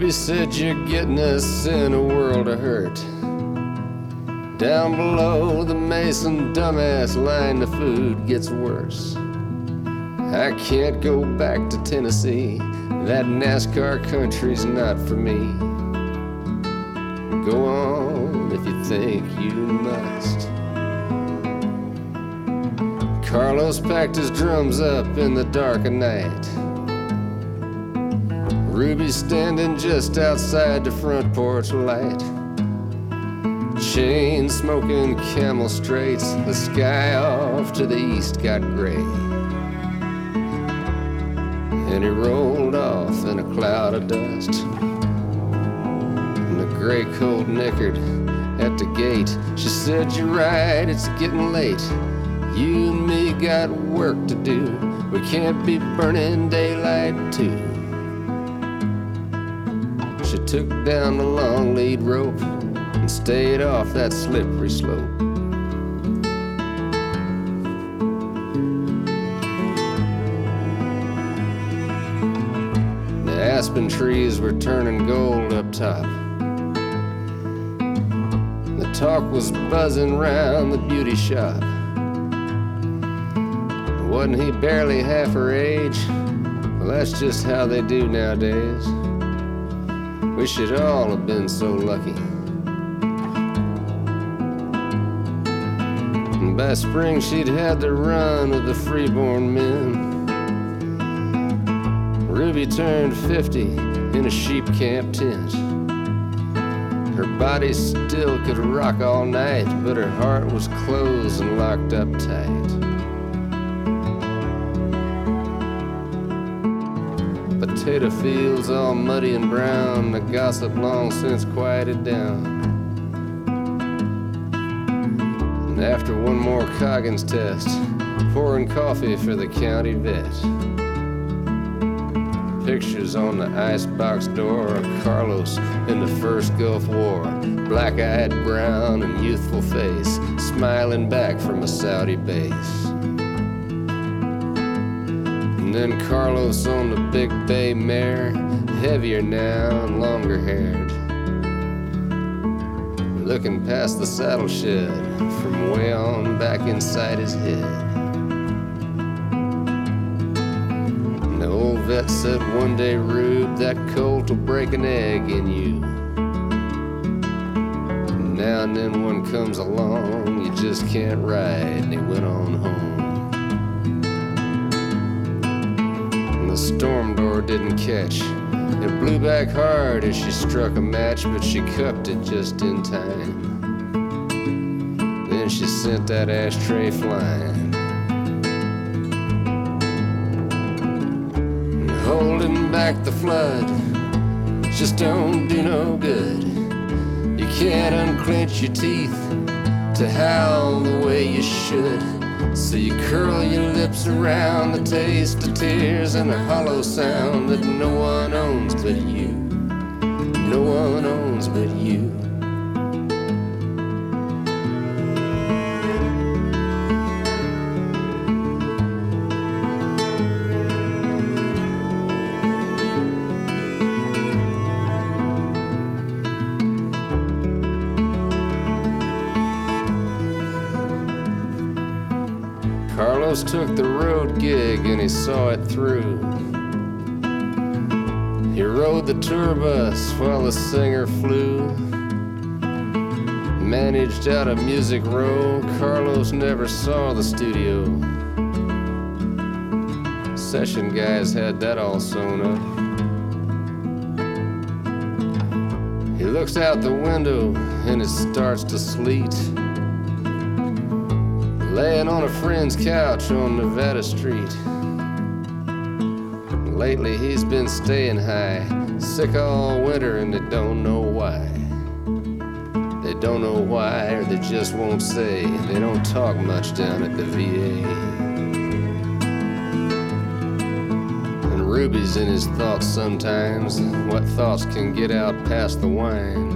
Ruby said you're getting us in a world of hurt. Down below the Mason dumbass line, the food gets worse. I can't go back to Tennessee. That NASCAR country's not for me. Go on if you think you must. Carlos packed his drums up in the dark of night. Ruby's standing just outside the front porch light. Chain smoking Camel straights. The sky off to the east got gray. And he rolled off in a cloud of dust. And the gray colt nickered at the gate. She said, you're right, it's getting late. You and me got work to do. We can't be burning daylight too. She took down the long lead rope and stayed off that slippery slope. The aspen trees were turning gold up top. The talk was buzzing round the beauty shop. Wasn't he barely half her age? Well, that's just how they do nowadays. We should all have been so lucky. And by spring she'd had the run of the freeborn men. Ruby turned 50 in a sheep camp tent. Her body still could rock all night, but her heart was closed and locked up tight. Potato fields all muddy and brown, the gossip long since quieted down. And after one more Coggins test, pouring coffee for the county vet. Pictures on the icebox door of Carlos in the first Gulf War. Black-eyed, brown and youthful face, smiling back from a Saudi base. And then Carlos on the Big Bay mare, heavier now and longer haired, looking past the saddle shed from way on back inside his head. And the old vet said one day, Rube, that colt will break an egg in you. And now and then one comes along you just can't ride, and he went on home. The storm door didn't catch. It blew back hard as she struck a match, but she cupped it just in time. Then she sent that ashtray flying. And holding back the flood just don't do no good. You can't unclench your teeth to howl the way you should. So you curl your lips around the taste of tears and a hollow sound that no one owns but you. No one owns but you. Carlos took the road gig and he saw it through. He rode the tour bus while the singer flew. Managed out of Music Row, Carlos never saw the studio. Session guys had that all sewn up. He looks out the window and it starts to sleet. Laying on a friend's couch on Nevada Street. Lately he's been staying high, sick all winter and they don't know why. They don't know why, or they just won't say. They don't talk much down at the VA. And Ruby's in his thoughts sometimes. What thoughts can get out past the wine?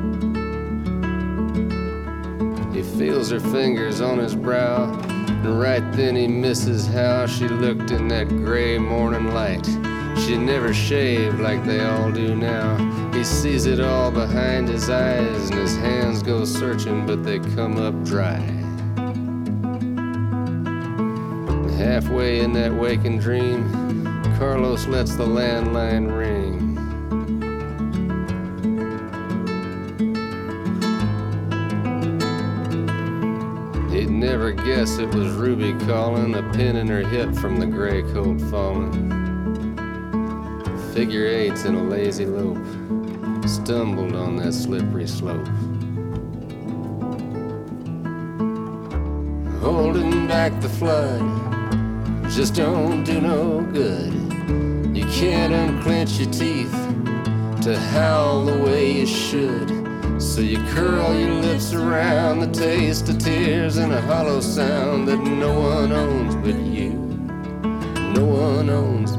He feels her fingers on his brow, and right then he misses how she looked in that gray morning light. She never shaved like they all do now. He sees it all behind his eyes, and his hands go searching, but they come up dry. Halfway in that waking dream, Carlos lets the landline ring. He'd never guess it was Ruby calling, a pin in her hip from the gray coat falling. Figure eights in a lazy lope, stumbled on that slippery slope. Holding back the flood just don't do no good. You can't unclench your teeth to howl the way you should. So you curl your lips around the taste of tears and a hollow sound that no one owns but you. No one owns